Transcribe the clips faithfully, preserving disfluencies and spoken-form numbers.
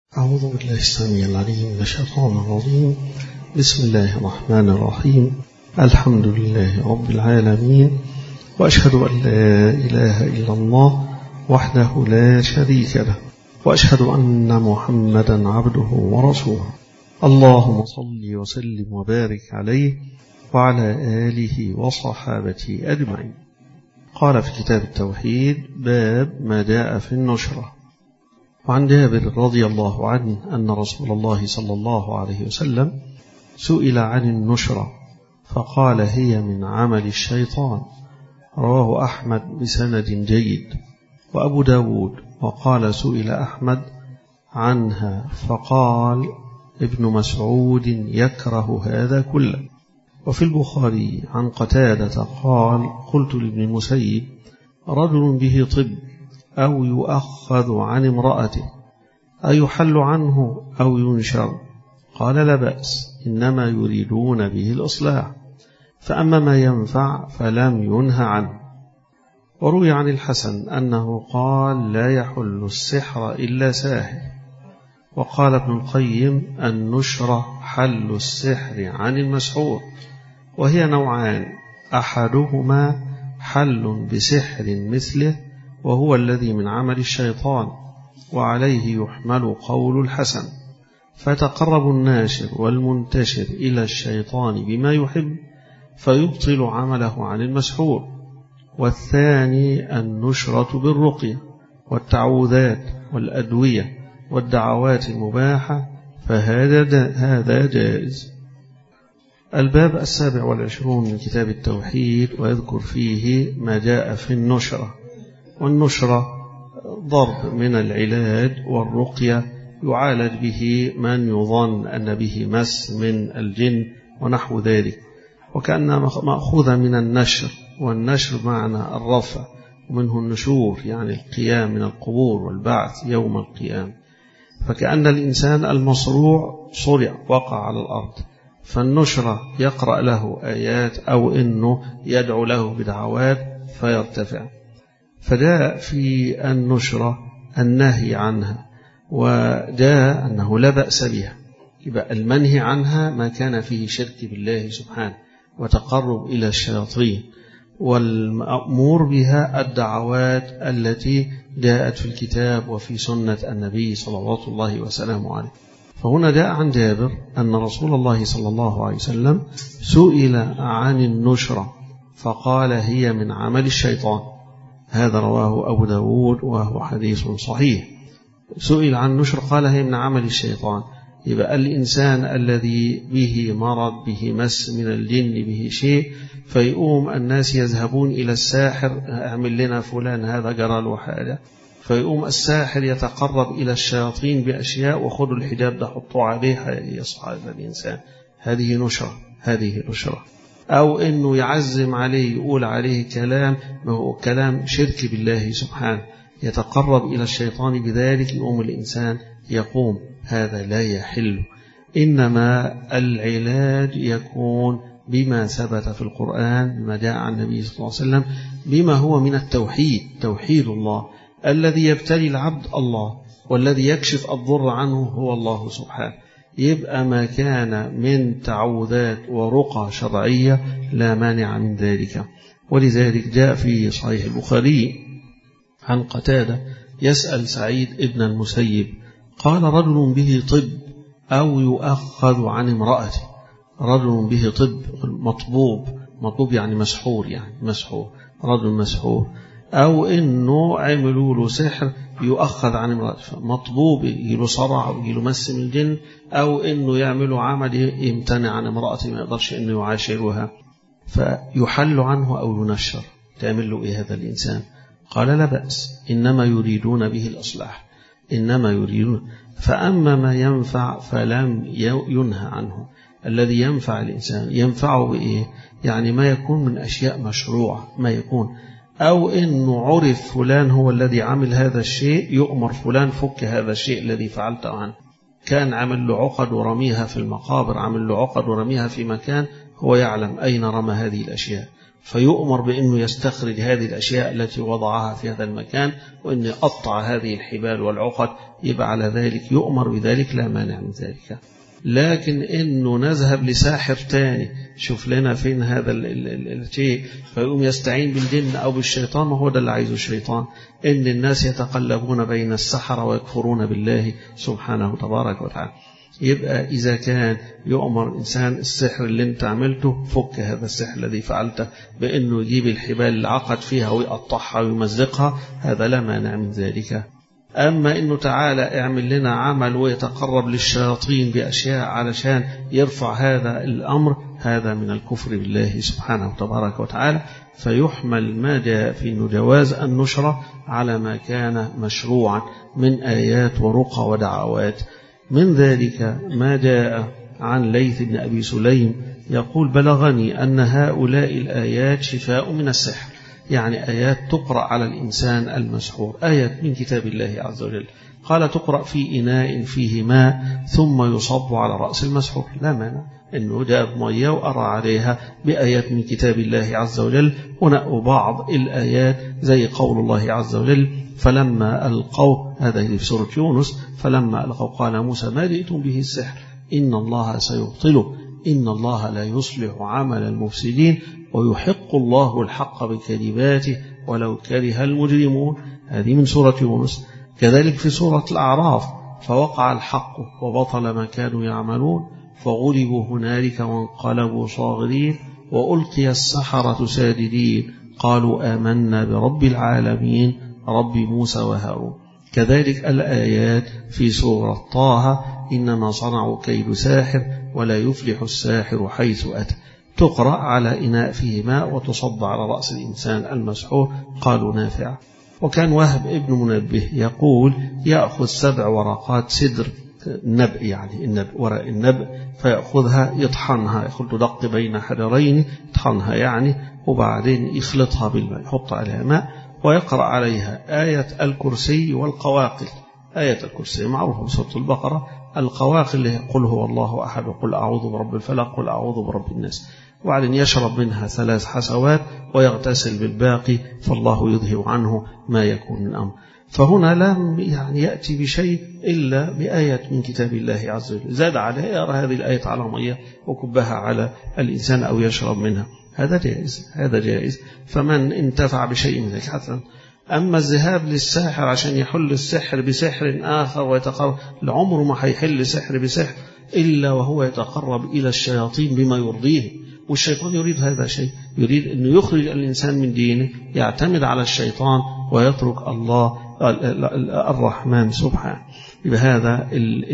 أعوذ بالله السميع العليم من الشيطان الرجيم. بسم الله الرحمن الرحيم. الحمد لله رب العالمين، وأشهد أن لا إله إلا الله وحده لا شريك له، وأشهد أن محمدا عبده ورسوله. اللهم صل وسلم وبارك عليه وعلى آله وصحابته أجمعين. قال في كتاب التوحيد: باب ما جاء في النشرة. وعن جابر رضي الله عنه أن رسول الله صلى الله عليه وسلم سئل عن النشرة فقال: هي من عمل الشيطان. رواه أحمد بسند جيد وأبو داود. وقال: سئل أحمد عنها فقال: ابن مسعود يكره هذا كله. وفي البخاري عن قتادة قال: قلت لابن المسيب: رجل به طب أو يؤخذ عن امرأته أيحل عنه أو ينشر؟ قال: لا بأس، إنما يريدون به الإصلاح، فأما ما ينفع فلم ينه عنه. وروي عن الحسن أنه قال: لا يحل السحر إلا ساحر. وقال ابن القيم: النشرة حل السحر عن المسحور، وهي نوعان: أحدهما حل بسحر مثله وهو الذي من عمل الشيطان، وعليه يحمل قول الحسن، فتقرب الناشر والمنتشر إلى الشيطان بما يحب فيبطل عمله عن المسحور. والثاني النشرة بالرقية والتعوذات والأدوية والدعوات المباحة، فهذا هذا جائز. الباب السابع والعشرون من كتاب التوحيد، ويذكر فيه ما جاء في النشرة. والنشرة ضرب من العلاج، والرقية يعالج به من يظن أن به مس من الجن ونحو ذلك، وكأنها مأخوذة من النشر، والنشر معنى الرفع، ومنه النشور يعني القيام من القبور والبعث يوم القيامة. فكأن الإنسان المصروع صرع وقع على الأرض، فالنشرة يقرأ له آيات أو إنه يدعو له بدعوات فيرتفع. فجاء في النشرة النهي عنها، وجاء أنه لا بأس بها. يبقى المنهي عنها ما كان فيه شرك بالله سبحانه وتقرب إلى الشياطين، والمأمور بها الدعوات التي جاءت في الكتاب وفي سنة النبي صلوات الله وسلامه عليه. فهنا جاء عن جابر أن رسول الله صلى الله عليه وسلم سئل عن النشرة فقال: هي من عمل الشيطان. هذا رواه أبو داود وهو حديث صحيح. سئل عن النشر قال: هي من عمل الشيطان. يبقى الإنسان الذي به مرض، به مس من الجن، به شيء، فيقوم الناس يذهبون إلى الساحر: اعمل لنا فلان هذا جرى له حاجة. فيقوم الساحر يتقرب إلى الشياطين بأشياء: وخذوا الحجاب ده حطوا عليه يصحى هذا الإنسان. هذه نشرة، هذه نشرة. أو إنه يعزم عليه، يقول عليه كلام ما هو كلام شرك بالله سبحانه، يتقرب إلى الشيطان بذلك، يقوم الإنسان يقوم. هذا لا يحل. إنما العلاج يكون بما ثبت في القرآن، بما جاء عن النبي صلى الله عليه وسلم، بما هو من التوحيد، توحيد الله. الذي يبتلي العبد الله، والذي يكشف الضر عنه هو الله سبحانه. يبقى ما كان من تعوذات ورقى شرعية لا مانع من ذلك. ولذلك جاء في صحيح البخاري عن قتادة يسأل سعيد ابن المسيب قال: رجل به طب أو يؤخذ عن امرأته. رجل به طب مطبوب، مطبوب يعني مسحور، يعني مسحور، رجل مسحور، أو إنه عملوا له سحر يؤخذ عن امرأته، مطبوب يجيله صرع أو يجيله مس من الجن، أو إنه يعملوا عمل يمتنع عن امرأته، ما يقدرش إنه يعاشرها، فيحل عنه أو ينشر. تعمل له إيه هذا الإنسان؟ قال: لا بأس، إنما يريدون به الإصلاح، إنما يريدون. فأما ما ينفع فلم ينهى عنه. الذي ينفع الإنسان ينفعه بإيه؟ يعني ما يكون من أشياء مشروعة، ما يكون، أو إنه عرف فلان هو الذي عمل هذا الشيء، يؤمر فلان فك هذا الشيء الذي فعلته عنه. كان عمل له عقد ورميها في المقابر، عمل له عقد ورميها في مكان، هو يعلم أين رمى هذه الأشياء، فيؤمر بأنه يستخرج هذه الأشياء التي وضعها في هذا المكان، وأن يقطع هذه الحبال والعقد، يبقى على ذلك يؤمر بذلك، لا مانع من ذلك. لكن إنه نذهب لساحر تاني شوف لنا فين هذا الشيء فيقوم يستعين بالجن أو بالشيطان، وهو ده اللي عايزه الشيطان، إن الناس يتقلبون بين السحرة ويكفرون بالله سبحانه تبارك وتعالى. يبقى إذا كان يؤمر الإنسان السحر اللي انت عملته، فك هذا السحر الذي فعلته بأنه يجيب الحبال اللي عقد فيها ويقطعها ويمزقها، هذا لا مانع من ذلك. أما إنه تعالى اعمل لنا عمل ويتقرب للشياطين بأشياء علشان يرفع هذا الأمر، هذا من الكفر بالله سبحانه تبارك وتعالى. فيحمل ما جاء في إنه جواز النشرة على ما كان مشروعا من آيات ورقى ودعوات. من ذلك ما جاء عن ليث بن أبي سليم يقول: بلغني أن هؤلاء الآيات شفاء من السحر، يعني آيات تقرأ على الإنسان المسحور، آيات من كتاب الله عز وجل. قال: تقرأ في إناء فيه ماء ثم يصب على رأس المسحور، لا مانع إنه جاب مية وأرى عليها بآيات من كتاب الله عز وجل، ونقوا بعض الآيات زي قول الله عز وجل: فلما ألقوا، هذا في سورة يونس، فلما ألقوا قال موسى ما جئتم به السحر إن الله سيبطله إن الله لا يصلح عمل المفسدين ويحق الله الحق بكلماته ولو كره المجرمون. هذه من سورة يونس. كذلك في سورة الأعراف: فوقع الحق وبطل ما كانوا يعملون فغلبوا هنالك وانقلبوا صاغرين وألقي السحرة ساجدين قالوا آمنا برب العالمين رب موسى وهارون. كذلك الآيات في سورة طه: إنما صنعوا كيد ساحر ولا يفلح الساحر حيث أتى. تقرأ على إناء فيه ماء وتصب على رأس الإنسان المسحور. قالوا نافع. وكان وهب ابن منبه يقول: يأخذ سبع ورقات سدر، النبء يعني النبء، ورق النبء، فيأخذها يطحنها، يأخذ تدق بين حجرين يطحنها يعني، وبعدين يخلطها بالماء، يحط عليها ماء ويقرأ عليها آية الكرسي والقواقل. آية الكرسي معروفة بسورة البقرة، القواقل اللي قل هو الله أحد وقل أعوذ برب الفلق قل أعوذ برب الناس. وبعدين يشرب منها ثلاث حسوات ويغتسل بالباقي، فالله يذهب عنه ما يكون من أمر. فهنا لم يعني يأتي بشيء إلا بآية من كتاب الله عز وجل، زاد عليه يرى هذه الآية على مية وكبها على الإنسان أو يشرب منها، هذا جائز، هذا جائز. فمن انتفع بشيء من ذلك حسنا. أما الذهاب للساحر عشان يحل السحر بسحر آخر ويتقرب، لعمره ما هيحل سحر بسحر إلا وهو يتقرب إلى الشياطين بما يرضيه، والشيطان يريد هذا شيء، يريد أن يخرج الإنسان من دينه، يعتمد على الشيطان ويترك الله الرحمن سبحانه. بهذا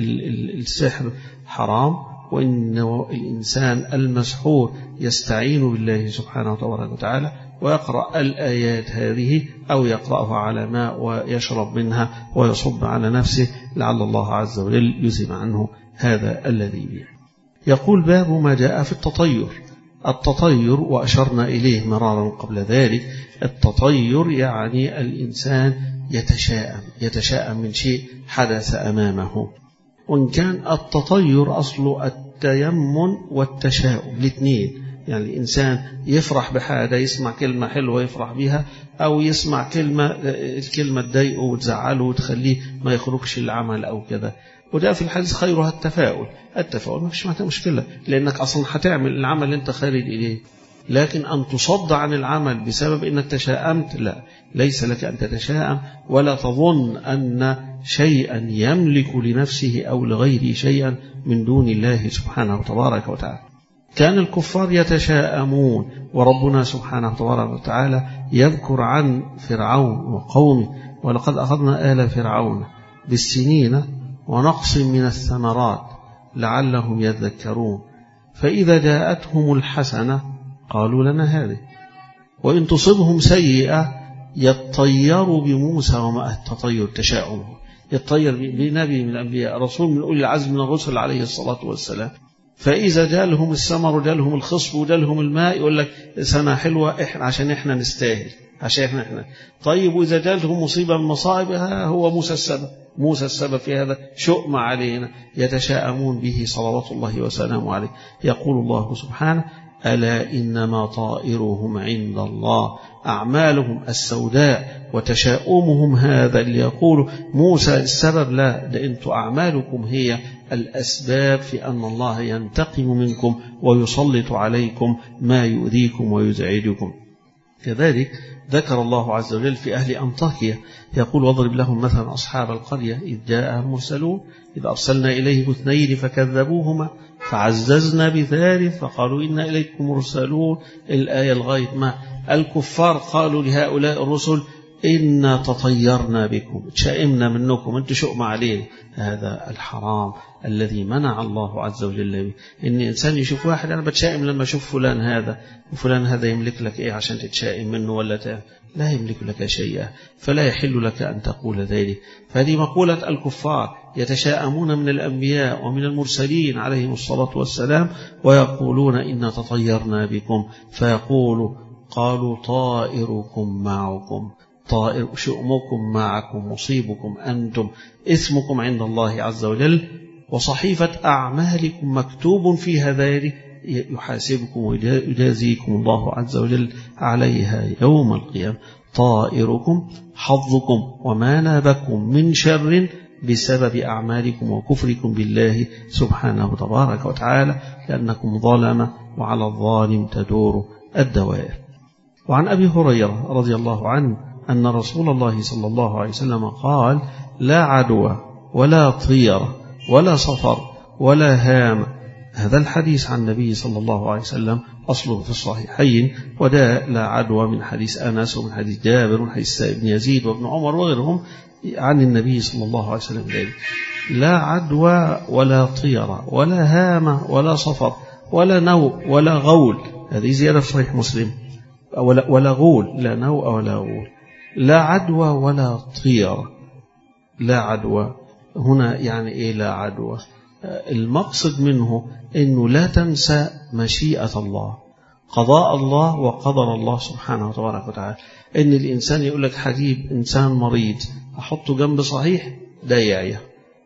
السحر حرام، وإن الإنسان المسحور يستعين بالله سبحانه وتعالى ويقرأ الآيات هذه أو يقرأها على ماء ويشرب منها ويصب على نفسه لعل الله عز وجل يزيل عنه هذا الذي به. يقول: باب ما جاء في التطير. التطير وأشرنا إليه مرارا قبل ذلك، التطير يعني الإنسان يتشاءم يتشاءم من شيء حدث أمامه. وإن كان التطير أصل التيمن والتشاؤم الاثنين، يعني الإنسان يفرح بحاجة، يسمع كلمة حلوة يفرح بها، أو يسمع كلمة الكلمة تضايقه وتزعله وتخليه ما يخرجش العمل أو كذا. وده في الحديث خيرها التفاؤل. التفاؤل ما فيش معها مشكلة، لأنك أصلا هتعمل العمل اللي أنت خارج إليه. لكن أن تصد عن العمل بسبب أنك تشاءمت، لا، ليس لك أن تتشاءم، ولا تظن أن شيئا يملك لنفسه أو لغيره شيئا من دون الله سبحانه وتبارك وتعالى. كان الكفار يتشاءمون، وربنا سبحانه وتبارك وتعالى يذكر عن فرعون وقومه: ولقد أخذنا آل فرعون بالسنين ونقص من الثمرات لعلهم يذكرون فإذا جاءتهم الحسنة قالوا لنا هذه وإن تصبهم سيئة يتطيروا بموسى وما التطير تشاؤم، يتطير بنبي من الأنبياء، رسول من أولي العزم من الرسل عليه الصلاة والسلام. فإذا جالهم الثمر وجالهم الخصب وجالهم الماء يقول لك سنة حلوة إحنا عشان إحنا نستاهل، عشان إحنا إحنا طيب. وإذا جالهم مصيبة من مصائب هو موسى السبب، موسى السبب في هذا، شؤم علينا. يتشاءمون به صلوات الله وسلامه عليه. يقول الله سبحانه: ألا إنما طائرهم عند الله. أعمالهم السوداء وتشاؤمهم هذا اللي يقول موسى السبب، لا، ده أنتوا أعمالكم هي الأسباب في أن الله ينتقم منكم ويسلط عليكم ما يؤذيكم ويزعجكم. كذلك ذكر الله عز وجل في أهل أنطاكيا يقول واضرب لهم مثلا أصحاب القرية إذ جاء المرسلون إذ أرسلنا إليهم اثنين فكذبوهما فعززنا بثالث فقالوا إنا إليكم مرسلون. الآية لغاية ما الكفار قالوا لهؤلاء الرسل إنا تطيرنا بكم، تشائمنا منكم، أنتم شؤم عليه. هذا الحرام الذي منع الله عز وجل به. إن إنسان يشوف واحد أنا بتشائم لما أشوف فلان هذا، وفلان هذا يملك لك إيه عشان تتشائم منه ولا ت... لا يملك لك شيئا، فلا يحل لك أن تقول ذلك. فهذه مقولة الكفار يتشاءمون من الأنبياء ومن المرسلين عليهم الصلاة والسلام ويقولون إنا تطيرنا بكم، فيقول قالوا طائركم معكم، طائر شؤمكم معكم، مصيبكم أنتم، اسمكم عند الله عز وجل، وصحيفة أعمالكم مكتوب فيها ذلك يحاسبكم ويجازيكم الله عز وجل عليها يوم القيامة. طائركم حظكم وما نابكم من شر بسبب أعمالكم وكفركم بالله سبحانه تبارك وتعالى، لأنكم ظلم وعلى الظالم تدور الدوائر. وعن أبي هريرة رضي الله عنه أن رسول الله صلى الله عليه وسلم قال لا عدوى ولا طيرة ولا صفر ولا هام. هذا الحديث عن النبي صلى الله عليه وسلم أصله في الصحيحين، وده لا عدوى من حديث أنس ومن حديث جابر ومن حديث ابن يزيد وابن عمر وغيرهم عن النبي صلى الله عليه وسلم ذلك. لا عدوى ولا طيرة ولا هامة ولا صفر ولا نوء ولا غول، هذه زيادة في صحيح مسلم، ولا, ولا غول، لا نوء ولا غول. لا عدوى ولا طيرة. لا عدوى هنا يعني إيه لا عدوى؟ المقصد منه أنه لا تنسى مشيئة الله، قضاء الله وقدر الله سبحانه وتبارك وتعالى. أن الإنسان يقول لك حجيب إنسان مريض أحطه جنب صحيح، ده يعيا،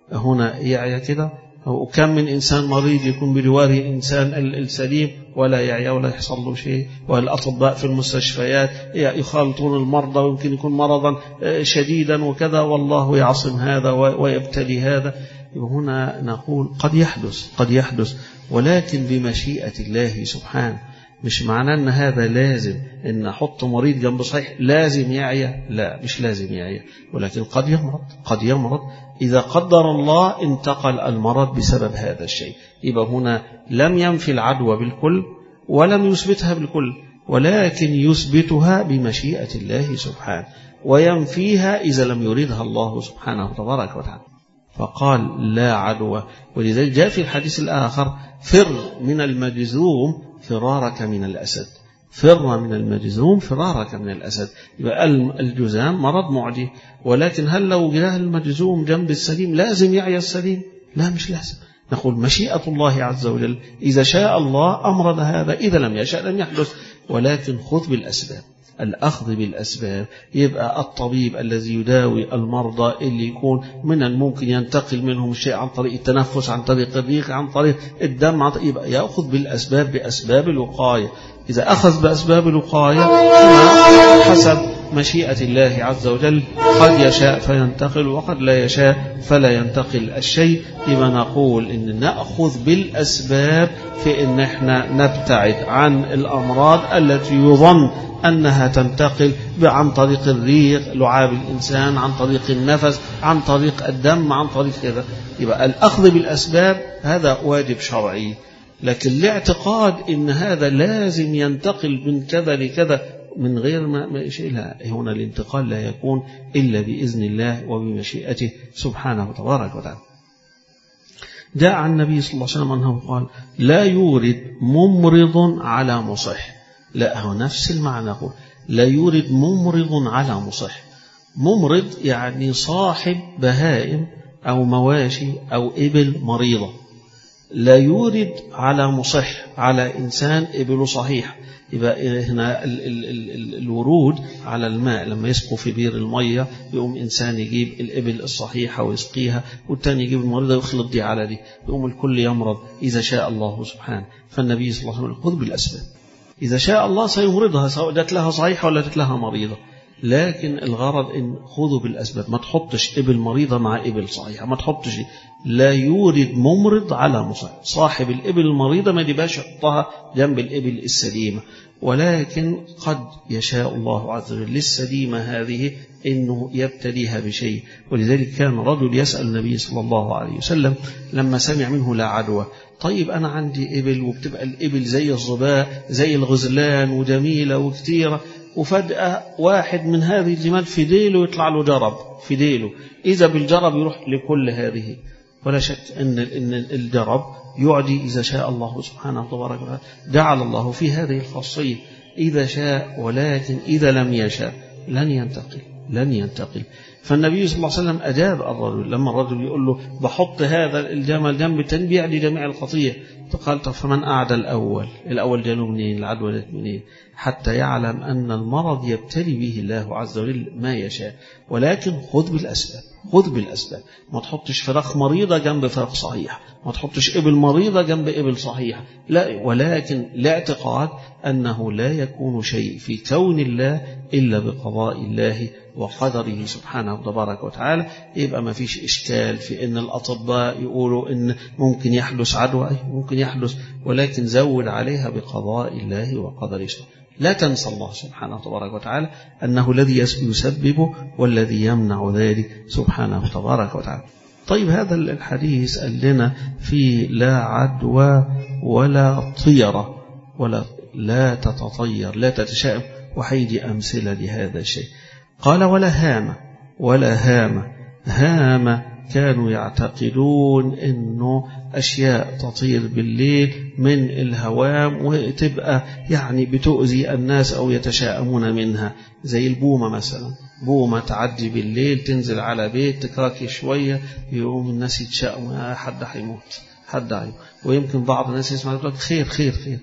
هنا يعيا كده. وكم من إنسان مريض يكون بجواره إنسان السليم ولا يعيا ولا يحصل له شيء. والأطباء في المستشفيات يخالطون المرضى ويمكن يكون مرضا شديدا وكذا، والله يعصم هذا ويبتلي هذا. هنا نقول قد يحدث قد يحدث ولكن بمشيئة الله سبحانه. مش معناه أن هذا لازم أن أحط مريض جنب صحيح لازم يعيا، لا، مش لازم يعيا، ولكن قد يمرض قد يمرض إذا قدر الله انتقل المرض بسبب هذا الشيء. يبقى هنا لم ينفي العدوى بالكل ولم يثبتها بالكل، ولكن يثبتها بمشيئة الله سبحانه، وينفيها إذا لم يريدها الله سبحانه وتبارك وتعالى. فقال لا عدوى. ولذلك جاء في الحديث الآخر فر من المجذوم فرارك من الأسد، فر من المجذوم فرارك من الأسد. يبقى الجذام مرض معدي، ولكن هل لو جاء المجذوم جنب السليم لازم يعيا السليم؟ لا، مش لازم. نقول مشيئة الله عز وجل، إذا شاء الله أمرض هذا، إذا لم يشاء لم يحدث. ولكن خذ بالأسباب، الأخذ بالأسباب. يبقى الطبيب الذي يداوي المرضى اللي يكون من الممكن ينتقل منهم الشيء عن طريق التنفس، عن طريق الريق، عن طريق الدم، عن طريق يبقى يأخذ بالأسباب بأسباب الوقاية. إذا أخذ بأسباب الوقاية حسب مشيئة الله عز وجل، قد يشاء فينتقل وقد لا يشاء فلا ينتقل الشيء. يبقى نقول إن نأخذ بالأسباب في إن احنا نبتعد عن الأمراض التي يظن أنها تنتقل عن طريق الريق، لعاب الإنسان، عن طريق النفس، عن طريق الدم، عن طريق كذا. يبقى الأخذ بالأسباب هذا واجب شرعي، لكن الاعتقاد إن هذا لازم ينتقل من كذا لكذا من غير ما شيء، لا، هنا الانتقال لا يكون إلا بإذن الله وبمشيئته سبحانه وتبارك وتعالى. جاء عن النبي صلى الله عليه وسلم أنه قال لا يورد ممرض على مصح. لا، هو نفس المعنى، هو لا يورد ممرض على مصح. ممرض يعني صاحب بهائم أو مواشي أو إبل مريضة، لا يورد على مصح، على إنسان إبله صحيح. يبقى هنا ال ال ال ال الورود على الماء لما يسقوا في بير المية، يقوم إنسان يجيب الإبل الصحيحة ويسقيها، والتاني يجيب المريضة ويخلط دي على دي، يقوم الكل يمرض إذا شاء الله سبحانه. فالنبي صلى الله عليه وسلم خذ بالأسباب، إذا شاء الله سيمرضها سواء دات لها صحيحة ولا دات لها مريضة، لكن الغرض إن خذوا بالأسباب. ما تحطش إبل مريضة مع إبل صحيحة، ما تحطش، لا يورد ممرض على مصح. صاحب الإبل المريضة ما يبقاش يحطها جنب الإبل السليمة، ولكن قد يشاء الله عز وجل للسليمة هذه إنه يبتليها بشيء. ولذلك كان رجل يسأل النبي صلى الله عليه وسلم لما سمع منه لا عدوى، طيب أنا عندي إبل وبتبقى الإبل زي الظباء زي الغزلان وجميلة وكتيرة، وفجأة واحد من هذه الجمال في ديله يطلع له جرب في ديله، إذا بالجرب يروح لكل هذه. ولا شك أن أن الجرب يعدي إذا شاء الله سبحانه وتبارك وتعالى. جعل الله في هذه الخاصية إذا شاء، ولكن إذا لم يشاء لن ينتقل لن ينتقل. فالنبي صلى الله عليه وسلم أجاب الرجل لما الرجل يقول له بحط هذا الجمل جنب التنبيع لجميع القطيع، فقال طب فمن أعدى الأول؟ الأول جاله منين؟ العدوى جت منين؟ حتى يعلم أن المرض يبتلي به الله عز وجل ما يشاء، ولكن خذ بالأسباب، خذ بالأسباب. ما تحطش فراخ مريضة جنب فراخ صحيح، ما تحطش إبل مريضة جنب إبل صحيح، لا، ولكن لاعتقاد أنه لا يكون شيء في كون الله إلا بقضاء الله وقدره سبحانه وتبارك وتعالى. يبقى ما فيش إشكال في أن الأطباء يقولوا أن ممكن يحدث عدوى، ممكن يحدث، ولكن زود عليها بقضاء الله وقدره. لا تنسى الله سبحانه وتبارك وتعالى أنه الذي يسببه والذي يمنع ذلك سبحانه وتبارك وتعالى. طيب هذا الحديث قال لنا في لا عدوى ولا طيرة، ولا لا تتطير، لا تتشائم، وحيدي أمثلة لهذا الشيء. قال ولا هامة، ولا هامة. هامة كانوا يعتقدون أنه أشياء تطير بالليل من الهوام وتبقى يعني بتؤذي الناس أو يتشائمون منها، زي البومة مثلا. بومة تعدي بالليل تنزل على بيت تكراكي شوية يقوم الناس يتشائموا، حد هيموت، حد هيموت. ويمكن بعض الناس يسمع يقول لك خير خير خير.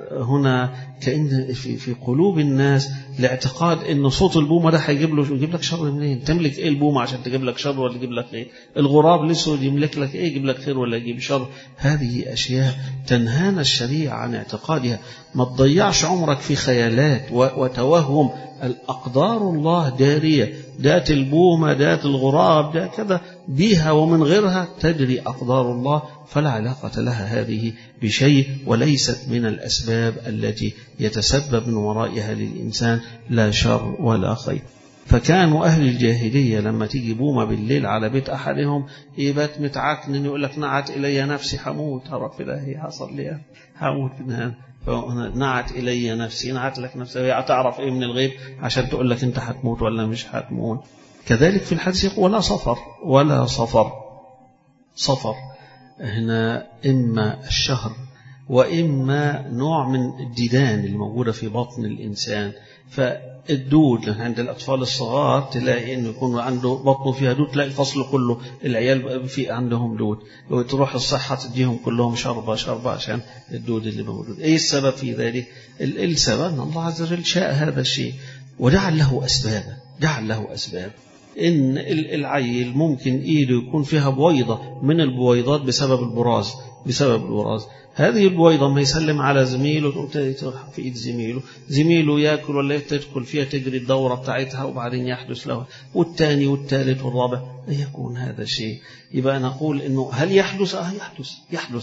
هنا كأن في في قلوب الناس الاعتقاد ان صوت البومه ده هيجيب له يجيب لك شر منين؟ تملك ايه البومه عشان تجيب لك شر ولا تجيب لك خير؟ الغراب الاسود يملك لك ايه يجيب لك خير ولا يجيب شر؟ هذه اشياء تنهانا الشريعه عن اعتقادها. ما تضيعش عمرك في خيالات وتوهم. الأقدار الله جارية، دات البومة دات الغراب دات كذا، بها ومن غيرها تجري أقدار الله، فلا علاقة لها هذه بشيء، وليست من الأسباب التي يتسبب من ورائها للإنسان لا شر ولا خير. فكانوا أهل الجاهلية لما تيجي بومة بالليل على بيت أحدهم يبات متعكن يقول لك نعت إلي نفسي حموت، هرب إلهي حصل لي حموت منها. نعت إلي نفسي، نعت لك نفسي، هتعرف إيه من الغيب عشان تقول لك أنت هتموت ولا مش هتموت. كذلك في الحديث يقول ولا صفر، ولا صفر. صفر هنا إما الشهر وإما نوع من الديدان الموجودة في بطن الإنسان. فالدود عند الأطفال الصغار تلاقي إنه يكون عنده بطنه فيها دود، تلاقي الفصل كله العيال في عندهم دود، وتروح الصحة تديهم كلهم شربة شربة عشان الدود اللي موجود. إيه السبب في ذلك؟ السبب أن الله عز وجل شاء هذا الشيء وجعل له أسبابا، جعل له أسباب. إن العيل ممكن إيده يكون فيها بويضة من البويضات بسبب البراز، بسبب البراز. هذه البويضة ما يسلم على زميله تروح في إيد زميله، زميله يأكل ولا تدخل فيها تجري الدورة بتاعتها وبعدين يحدث له، والثاني والثالث والرابع يكون هذا الشيء. يبقى نقول إنه هل يحدث؟ آه يحدث يحدث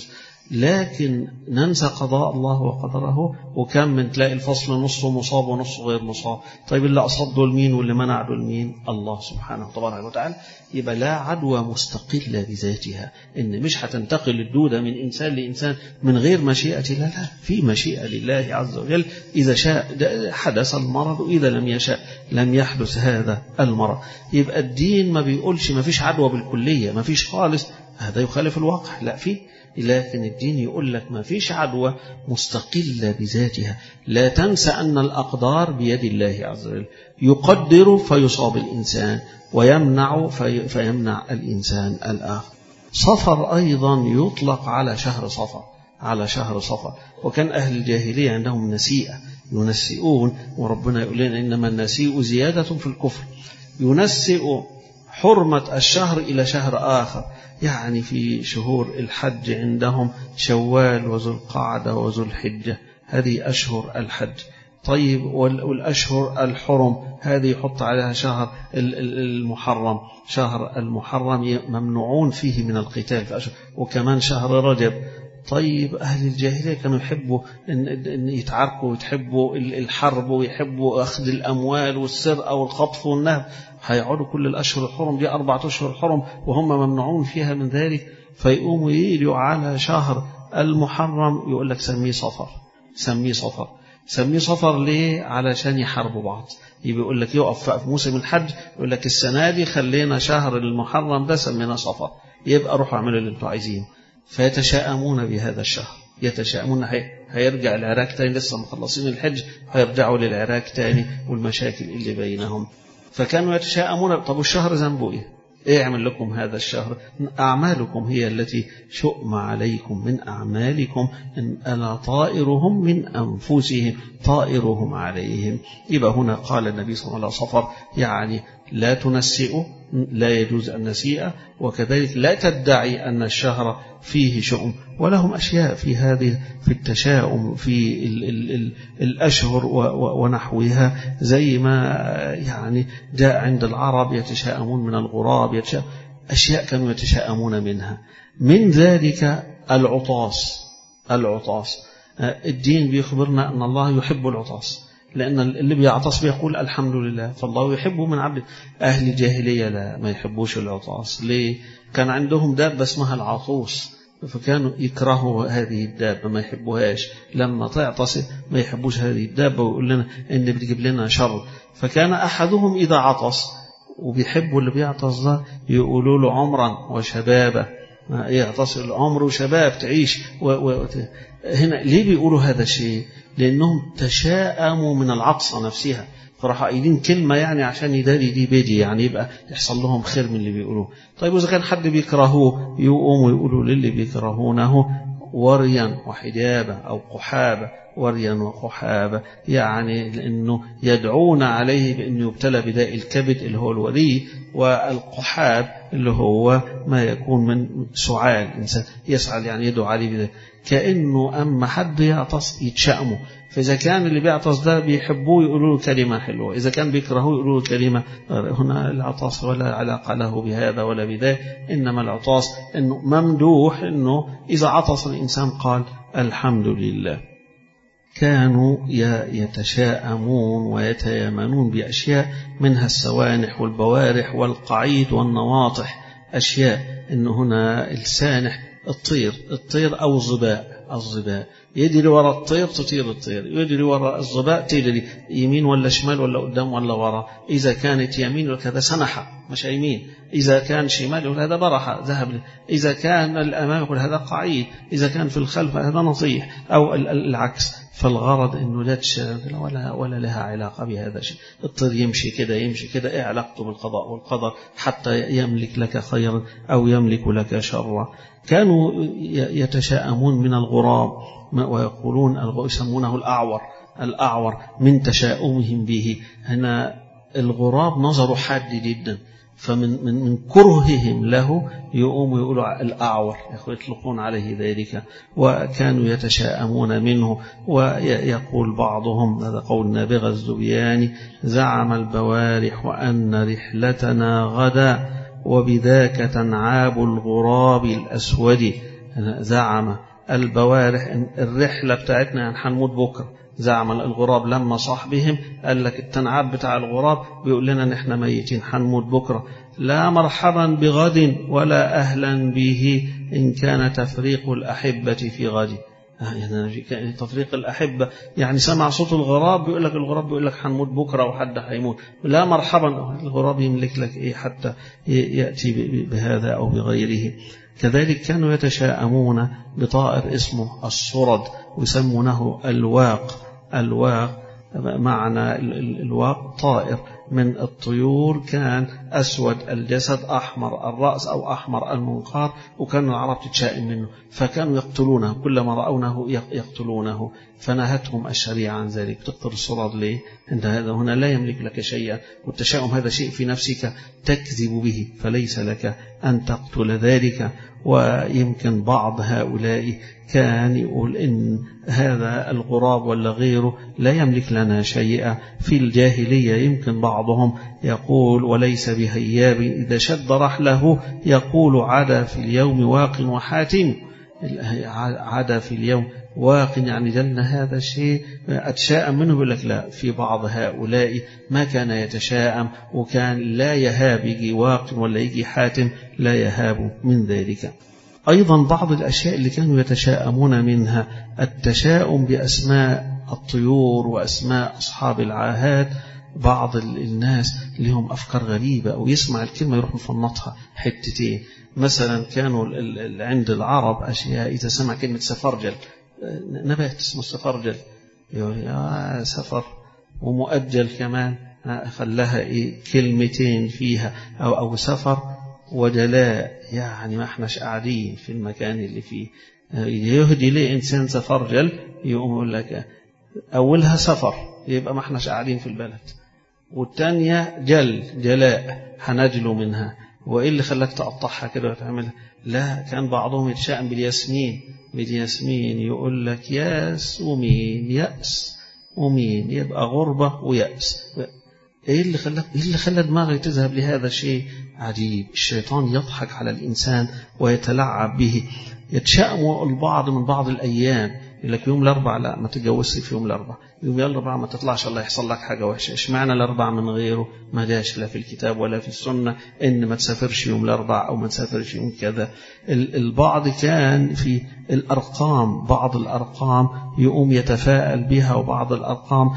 لكن ننسى قضاء الله وقدره. وكم من تلاقي الفصل نصه مصاب ونصه غير مصاب. طيب اللي أصاب دول مين واللي منع دول مين؟ الله سبحانه وتعالى. يبقى لا عدوى مستقلة بذاتها، إن مش هتنتقل الدودة من إنسان لإنسان من غير مشيئة الله، لا، في مشيئة لله عز وجل. إذا شاء حدث المرض وإذا لم يشاء لم يحدث هذا المرض. يبقى الدين ما بيقولش ما فيش عدوى بالكلية، ما فيش خالص، هذا يخالف الواقع، لا فيه. لكن الدين يقول لك ما فيش عدوى مستقلة بذاتها. لا تنسى أن الأقدار بيد الله عز وجل، يقدر فيصاب الإنسان ويمنع في فيمنع الإنسان الآخر. صفر أيضا يطلق على شهر صفر، على شهر صفر. وكان أهل الجاهلية عندهم نسيئة، ينسئون، وربنا يقول لنا إنما النسيء زيادة في الكفر. ينسئ حرمة الشهر إلى شهر آخر، يعني في شهور الحج عندهم شوال وذو القعدة وذو الحجة، هذه أشهر الحج. طيب والأشهر الحرم هذه يحط عليها شهر المحرم، شهر المحرم ممنوعون فيه من القتال في أشهر، وكمان شهر رجب. طيب أهل الجاهلية كانوا يحبوا أن يتعاركوا ويحبوا الحرب ويحبوا أخذ الأموال والسرقة والخطف والنهب، هيقعدوا كل الأشهر الحرم دي أربعة أشهر حرم وهم ممنوعون فيها من ذلك، فيقوموا يجوا على شهر المحرم يقول لك سميه صفر، سميه صفر. سميه صفر ليه؟ علشان يحاربوا بعض. يبقى يقول لك يقف في موسم الحج يقول لك السنة دي خلينا شهر المحرم ده سمينا صفر، يبقى روحوا اعملوا اللي انتوا عايزينه. فيتشاءمون بهذا الشهر، يتشاءمون، هيرجع العراك تاني، لسه مخلصين الحج هيرجعوا للعراك تاني والمشاكل اللي بينهم. فكانوا يتشاءمون. طب والشهر ذنبه ايه؟ ايه يعمل لكم هذا الشهر؟ أعمالكم هي التي شؤم عليكم من أعمالكم، إن ألا طائرهم من أنفسهم طائرهم عليهم. يبقى هنا قال النبي صلى الله عليه وسلم صفر، يعني لا تنسئوا، لا يجوز النسيئة، وكذلك لا تدعي أن الشهر فيه شؤم. ولهم أشياء في هذه في التشاؤم في ال ال ال الأشهر ونحوها، زي ما يعني جاء عند العرب يتشاءمون من الغراب، يتشاء أشياء كانوا يتشاءمون منها. من ذلك العطاس، العطاس الدين بيخبرنا أن الله يحب العطاس، لأن اللي بيعطس بيقول الحمد لله، فالله يحبه من عبده. أهل الجاهلية لا، ما يحبوش العطاس. ليه؟ كان عندهم دابة اسمها العطوس، فكانوا يكرهوا هذه الدابة، ما يحبوهاش. لما تعطس ما يحبوش هذه الدابة، ويقول لنا إن بتجيب لنا شر. فكان أحدهم إذا عطس، وبيحبوا اللي بيعطس ده، يقولوا له عمرا وشبابا، يعطس العمر وشباب تعيش و... و... هنا ليه بيقولوا هذا الشيء؟ لأنهم تشاءموا من العطسة نفسها، فراح قايلين كلمة يعني عشان يداري دي بيجي، يعني يبقى يحصل لهم خير من اللي بيقولوه. طيب وإذا كان حد بيكرهوه يقوموا يقولوا للي بيكرهونه وريا وحجابة أو قحابة، وريا وقحابة، يعني لأنه يدعون عليه بأنه يبتلى بداء الكبد اللي هو الوري، والقحاب اللي هو ما يكون من سعال، إنسان يسعل يعني يدعو عليه بداء، كأنه أما حد يعطس يتشأمه. فإذا كان اللي بيعطس ده بيحبوه يقولوا له كلمة حلوة، إذا كان بيكرهوه يقولوا له كلمة. هنا العطاس ولا علاقة له بهذا ولا بذا، إنما العطاس إنه ممدوح، إنه إذا عطس الإنسان قال الحمد لله. كانوا يتشاءمون ويتيامنون بأشياء، منها السوانح والبوارح والقعيد والنواطح، أشياء إن هنا السانح الطير، الطير أو الظباء، الظباء يجري وراء الطير تطير الطير، يجري وراء الظباء تجري يمين ولا شمال ولا قدام ولا وراء. إذا كانت يمين يقول هذا سنحة مش يمين، إذا كان شمال يقول هذا برحة ذهب، إذا كان الأمام يقول هذا قعيد، إذا كان في الخلف هذا نصيح، أو العكس. فالغرض إنه لا تشغل ولا ولا لها علاقة بهذا الشيء. الطير يمشي كده يمشي كده، إيه علاقته بالقضاء والقدر حتى يملك لك خيرا أو يملك لك شرا. كانوا يتشاءمون من الغراب، ويقولون يسمونه الأعور، الأعور من تشاؤمهم به. هنا الغراب نظره حاد جدا، فمن من من كرههم له يقوموا يقولوا الأعور، يطلقون عليه ذلك، وكانوا يتشاءمون منه. ويقول بعضهم، هذا قول نابغة الزبياني: زعم البوارح وأن رحلتنا غدا وبذاك تنعاب الغراب الأسود. زعم البوارح الرحلة بتاعتنا يعني هنموت بكرة. زعم الغراب لما صاحبهم قال لك التنعاب بتاع الغراب بيقول لنا ان احنا ميتين هنموت بكرة. لا مرحبا بغد ولا أهلا به إن كان تفريق الأحبة في غد. يعني تفريق الأحبة يعني سمع صوت الغراب بيقول لك الغراب بيقول لك هنموت بكرة وحد هيموت، لا مرحبا. الغراب يملك لك إيه حتى يأتي بهذا أو بغيره. كذلك كانوا يتشاءمون بطائر اسمه الصرد ويسمونه الواق. الواق معنى الواق طائر، من الطيور كان أسود الجسد أحمر الرأس أو أحمر المنقار، وكان العرب تتشائم منه فكانوا يقتلونه، كلما رأونه يقتلونه، فنهتهم الشريعة عن ذلك. تقتل الصراط ليه؟ أنت هذا هنا لا يملك لك شيئا، والتشاؤم هذا شيء في نفسك تكذب به، فليس لك أن تقتل ذلك. ويمكن بعض هؤلاء كان يقول إن هذا الغراب ولا غيره لا يملك لنا شيئا في الجاهلية. يمكن بعضهم يقول وليس بهياب إذا شد رحله يقول عدا في اليوم واق وحاتم. عدا في اليوم واق يعني جلنا هذا الشيء أتشاءم منه، يقول لك لا، في بعض هؤلاء ما كان يتشاءم وكان لا يهاب، يجي واق ولا يجي حاتم لا يهاب من ذلك. أيضا بعض الأشياء اللي كانوا يتشاءمون منها التشاؤم بأسماء الطيور وأسماء أصحاب العاهات. بعض الناس لهم أفكار غريبة أو يسمع الكلمة يروح مفنطها حتتين. مثلا كانوا عند العرب أشياء إذا سمع كلمة سفرجل، نبات اسمه سفرجل، يا سفر ومؤجل كمان، خلها إيه كلمتين فيها، أو أو سفر وجلاء، يعني ما احناش قاعدين في المكان اللي فيه. يهدي ليه إنسان سفرجل يقوم يقول لك أولها سفر يبقى ما احناش قاعدين في البلد، والتانية جل جلاء هنجلو منها، وإيه اللي خلاك تقطعها كده وتعملها؟ لا، كان بعضهم يتشائم بالياسمين، بالياسمين يقول لك ياس ومين يأس ومين، يبقى غربة ويأس. ايه اللي خلاك، ايه اللي خلى دماغي تذهب لهذا الشيء؟ عجيب. الشيطان يضحك على الإنسان ويتلعب به. يتشائم البعض من بعض الأيام، يقول لك يوم الأربع لا ما تتجوزش في يوم الأربع، يوم الأربع ما تطلعش الله يحصل لك حاجة وحشة. إيش معنى الأربع من غيره؟ ما جاش لا في الكتاب ولا في السنة إن ما تسافرش يوم الأربع أو ما تسافرش يوم كذا. البعض كان في الأرقام، بعض الأرقام يقوم يتفاءل بها، وبعض الأرقام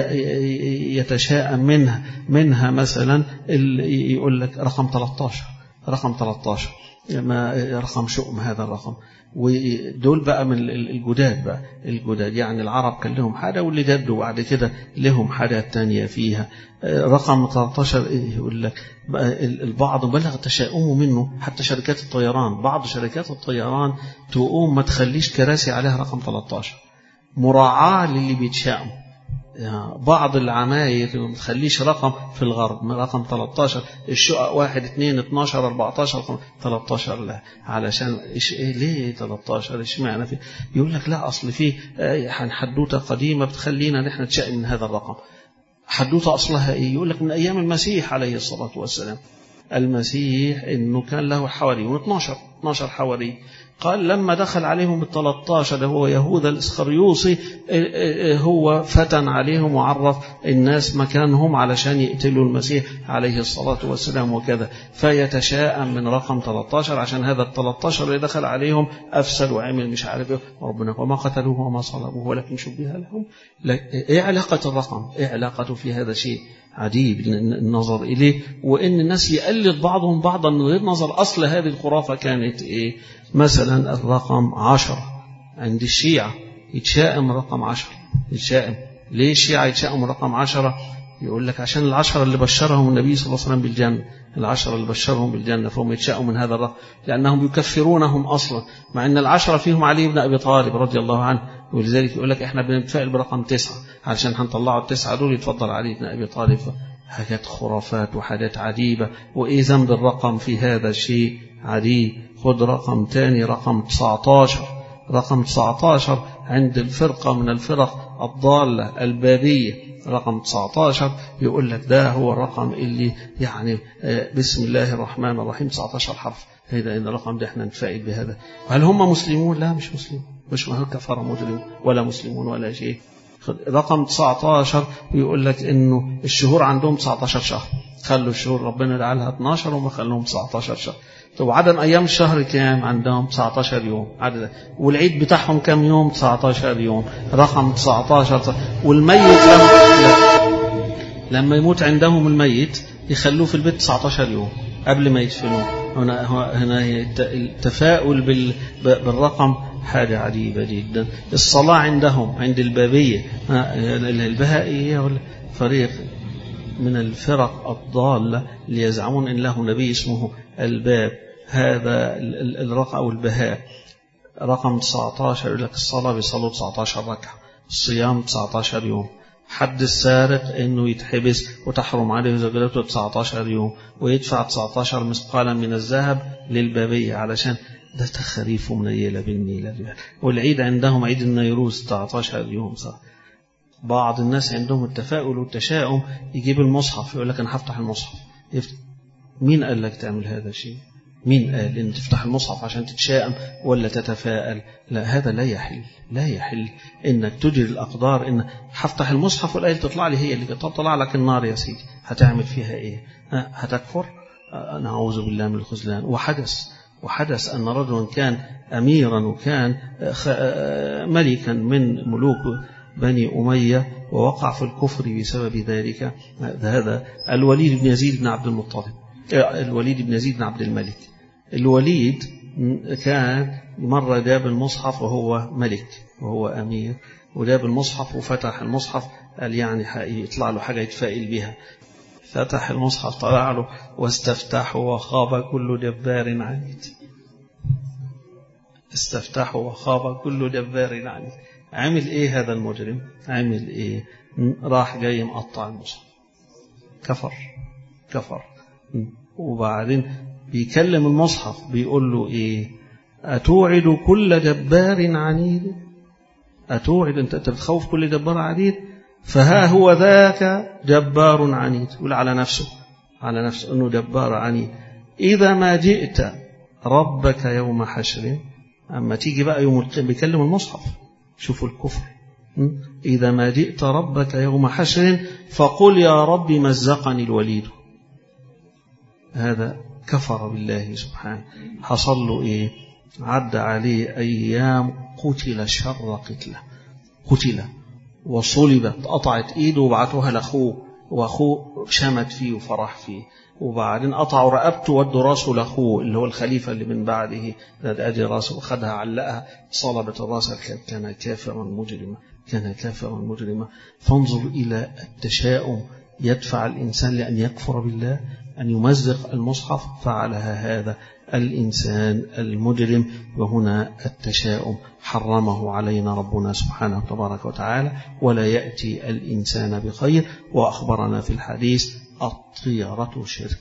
يتشاءم منها. منها مثلا يقول لك رقم ثلاثة عشر، رقم ثلاثة عشر ما رقم شؤم هذا الرقم. ودول بقى من الجداد، بقى الجداد يعني العرب كان لهم حاجة واللي جدوا بعد كده لهم حاجة تانية فيها. رقم ثلاثة عشر يقول لك البعض بلغ تشاؤمه منه، حتى شركات الطيران، بعض شركات الطيران تقوم ما تخليش كراسي عليها رقم ثلاثة عشر مراعاة للي بيتشائموا. بعض العماير ما تخليش رقم في الغرب رقم ثلاثة عشر، الشقق واحد اثنين اثنا عشر أربعة عشر ثلاثة عشر لا، علشان إيش إيه ليه ثلاثة عشر؟ إيش معنى فيه؟ يقول لك لا، أصل فيه حدوتة قديمة بتخلينا نحن نتشائم من هذا الرقم. حدوتة أصلها إيه؟ يقول لك من أيام المسيح عليه الصلاة والسلام. المسيح إنه كان له حواري اثناشر اثناشر حواري. قال لما دخل عليهم الثلاثة عشر هو يهوذا الإسخريوطي، هو فتن عليهم وعرف الناس مكانهم علشان يقتلوا المسيح عليه الصلاة والسلام وكذا، فيتشاءم من رقم ثلاثة عشر عشان هذا الثلاثة عشر اللي دخل عليهم أفسد وعمل مش عارف ايه. ربنا وما قتلوه وما صلبوه ولكن شبه لهم. ايه علاقة الرقم؟ ايه علاقته في هذا شيء عجيب النظر إليه، وإن الناس يقلد بعضهم بعضا من غير نظر. أصل هذه الخرافة كانت إيه؟ مثلا الرقم عشرة عند الشيعة يتشائم رقم عشرة، يتشائم ليه الشيعة يتشائم رقم عشرة؟ يقول لك عشان العشرة اللي بشرهم النبي صلى الله عليه وسلم بالجنة، العشرة اللي بشرهم بالجنة، فهم يتشائموا من هذا الرقم لأنهم يكفرونهم أصلا، مع أن العشرة فيهم علي بن أبي طالب رضي الله عنه. ولذلك يقول لك إحنا بنتفائل برقم تسعة علشان هنطلعوا التسعة دول يتفضل علي بن أبي طالب. حاجات خرافات وحاجات عجيبة. وإيه ذنب الرقم في هذا الشيء؟ عجيب. خد رقم تاني، رقم تسعة عشر. رقم تسعة عشر عند الفرقة من الفرق الضالة البابية، رقم تسعة عشر يقول لك ده هو الرقم اللي يعني بسم الله الرحمن الرحيم تسعة عشر حرف. هذا إن الرقم ده احنا نتفائل بهذا. هل هم مسلمون؟ لا، مش مسلمون، مش هم كفار مجرمون ولا مسلمون ولا شيء. رقم تسعة عشر يقول لك إنه الشهور عندهم تسعة عشر شهر، خلوا الشهور ربنا جعلها اثنا عشر وما خلوهم تسعة عشر شهر. طب عدد أيام الشهر كام عندهم؟ تسعة عشر يوم عدد. والعيد بتاعهم كام يوم؟ تسعة عشر يوم. رقم تسعة عشر. والميت لما, لما يموت عندهم الميت يخلوه في البيت تسعة عشر يوم قبل ما يدفنوه. هنا هنا التفاؤل بالرقم حاجة عجيبة جدا. الصلاة عندهم عند البابية البهائية ولا فريق من الفرق الضالة اللي يزعمون إن له نبي اسمه الباب. هذا الرقم أو البهاء رقم تسعة عشر، يقول لك الصلاة بيصلوا تسعة عشر ركعة، الصيام تسعة عشر يوم، حد السارق انه يتحبس وتحرم عليه زوجته تسعة عشر يوم، ويدفع تسعة عشر مثقالا من الذهب للبابية، علشان ده تخريف منيلة بالنيلة. والعيد عندهم عيد النيروز تسعة عشر يوم. صح. بعض الناس عندهم التفاؤل والتشاؤم، يجيب المصحف يقول لك انا هفتح المصحف. مين قال لك تعمل هذا الشيء؟ مين قال ان تفتح المصحف عشان تتشائم ولا تتفائل؟ لا، هذا لا يحل، لا يحل انك تجري الاقدار ان هفتح المصحف والايه تطلع لي هي اللي تطلع لك النار. يا سيدي هتعمل فيها ايه؟ هتكفر؟ نعوذ بالله من الخذلان. وحدث وحدث ان رجلا كان اميرا وكان ملكا من ملوك بني أمية ووقع في الكفر بسبب ذلك. هذا الوليد بن يزيد بن عبد المطلب، الوليد بن يزيد بن عبد الملك. الوليد كان مرة جاب المصحف وهو ملك وهو أمير، وجاب المصحف وفتح المصحف، قال يعني يطلع له حاجة يتفائل بها. فتح المصحف طلع له واستفتحوا وخاب كل جبار عنيد. استفتحوا وخاب كل جبار عنيد. عمل ايه هذا المجرم؟ عمل ايه؟ راح جاي مقطع المصحف. كفر كفر. وبعدين بيكلم المصحف بيقول له ايه؟ أتوعد كل جبار عنيد؟ أتوعد انت بتخوف كل جبار عنيد؟ فها هو ذاك جبار عنيد. يقول على نفسه على نفسه انه جبار عنيد. إذا ما جئت ربك يوم حشر، اما تيجي بقى يوم القيامة بيكلم المصحف. شوفوا الكفر. إذا ما جئت ربك يوم حشر فقل يا رب مزقني الوليد. هذا كفر بالله سبحانه. حصل له إيه؟ عد عليه أيام قتل شر قتله، قتل وصلبت، قطعت إيده وبعتوها لأخوه، وأخوه شمت فيه وفرح فيه، وبعدين قطعوا رقبته ودوا راسه لأخوه اللي هو الخليفة اللي من بعده، أدي راسه وخدها علقها صلبت الراس. كان كافرا مجرما، كان كافرا مجرما. فانظر إلى التشاؤم يدفع الإنسان لأن يكفر بالله، أن يمزق المصحف. فعلها هذا الإنسان المجرم. وهنا التشاؤم حرمه علينا ربنا سبحانه وتبارك وتعالى، ولا يأتي الإنسان بخير. وأخبرنا في الحديث الطيرة شرك،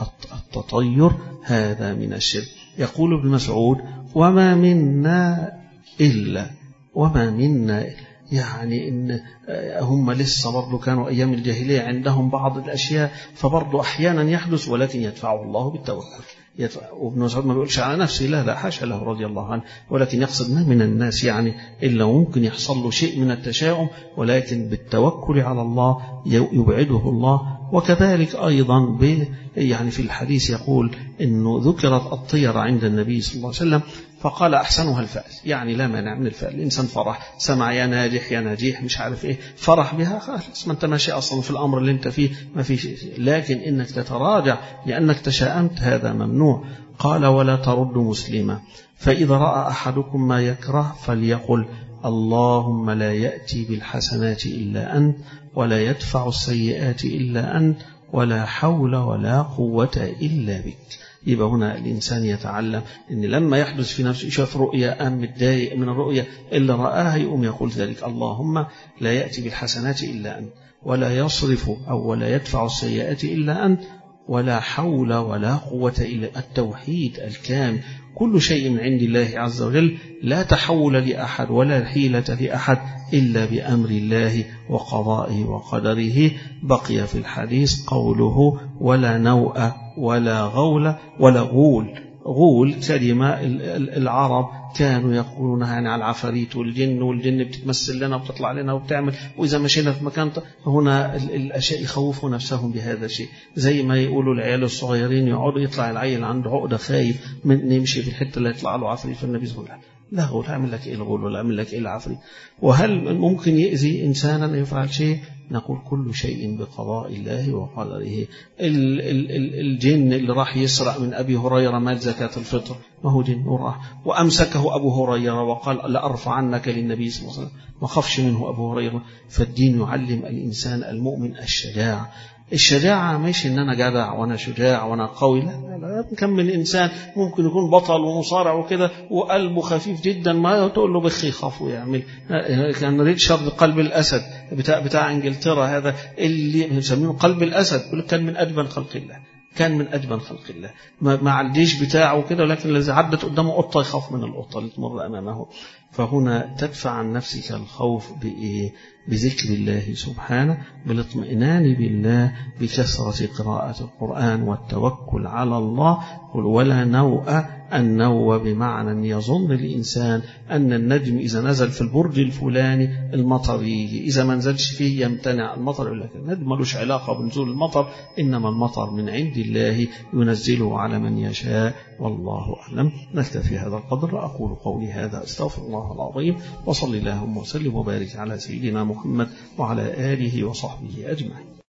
التطير هذا من الشرك. يقول ابن مسعود وما منا إلا وما منا، يعني إن هم لسه برضو كانوا أيام الجاهلية عندهم بعض الأشياء، فبرضو أحيانا يحدث، ولكن يدفعه الله بالتوكل. وابن مسعود ما بيقولش على نفسه، لا لا حاشا له رضي الله عنه، ولكن يقصد ما من الناس يعني إلا ممكن يحصل له شيء من التشاؤم، ولكن بالتوكل على الله يبعده الله. وكذلك أيضا ب يعني في الحديث يقول إنه ذكرت الطيرة عند النبي صلى الله عليه وسلم فقال أحسنها الفأل، يعني لا مانع من الفأل. الإنسان فرح، سمع يا ناجح يا ناجيح مش عارف إيه، فرح بها، خلاص ما أنت ماشي أصلا في الأمر اللي أنت فيه ما في شيء. لكن إنك تتراجع لأنك تشاءمت هذا ممنوع. قال ولا ترد مسلما، فإذا رأى أحدكم ما يكره فليقل اللهم لا يأتي بالحسنات إلا أنت، ولا يدفع السيئات إلا أنت، ولا حول ولا قوة إلا بك. يبقى هنا الإنسان يتعلم أن لما يحدث في نفسه يشوف رؤيا أم متضايق من الرؤيا اللي رآها، يقوم يقول ذلك اللهم لا يأتي بالحسنات إلا أنت، ولا يصرف أو ولا يدفع السيئات إلا أنت، ولا حول ولا قوة إلا التوحيد الكامل. كل شيء من عند الله عز وجل، لا تحول لأحد ولا حيلة لأحد إلا بأمر الله وقضائه وقدره. بقي في الحديث قوله ولا نوء ولا غول ولا غول. غول كلمة العرب كانوا يقولونها يعني على العفاريت والجن، والجن بتتمثل لنا وبتطلع لنا وبتعمل، وإذا مشينا في مكان هنا الأشياء يخوفوا نفسهم بهذا الشيء. زي ما يقولوا العيال الصغيرين يقعدوا يطلع العيل عنده عقدة خايف من يمشي في الحتة اللي يطلع له عفريت، فالنبي صلى الله عليه وسلم لا غول، أعمل لك إيه الغول ولا أعمل لك إيه العفريت؟ وهل ممكن يأذي إنسانا يفعل شيء؟ نقول كل شيء بقضاء الله وقدره. الجن اللي راح يسرق من أبي هريرة مال زكاة الفطر، ما هو جن وراح وأمسكه أبو هريرة وقال لأرفعنك للنبي صلى الله عليه وسلم، ما خافش منه أبو هريرة. فالدين يعلم الإنسان المؤمن الشجاع، الشجاعة مش إن أنا جدع وأنا شجاع وأنا قوي، لا لا لا. كم من إنسان ممكن يكون بطل ومصارع وكده وقلبه خفيف جدا، ما تقول له بخ يخاف ويعمل. كان ريتشارد قلب الأسد بتاع بتاع إنجلترا، هذا اللي بنسميه قلب الأسد، كان من أجبن خلق الله، كان من أجبن خلق الله مع الجيش بتاعه كده، ولكن الذي عدت قدامه قطة يخاف من القطة اللي تمر أمامه. فهنا تدفع عن نفسك الخوف بإيه؟ بذكر الله سبحانه، بالاطمئنان بالله، بكثرة قراءة القرآن والتوكل على الله. قل ولا نوء، النوء بمعنى يظن الإنسان أن النجم إذا نزل في البرج الفلاني المطر يجي، إذا ما نزلش فيه يمتنع المطر. يقول لك النجم ملوش علاقة بنزول المطر، إنما المطر من عند الله ينزله على من يشاء، والله أعلم. نكتفي هذا القدر. أقول قولي هذا، أستغفر الله العظيم، وصلي اللهم وسلم وبارك على سيدنا محمد وعلى آله وصحبه أجمعين.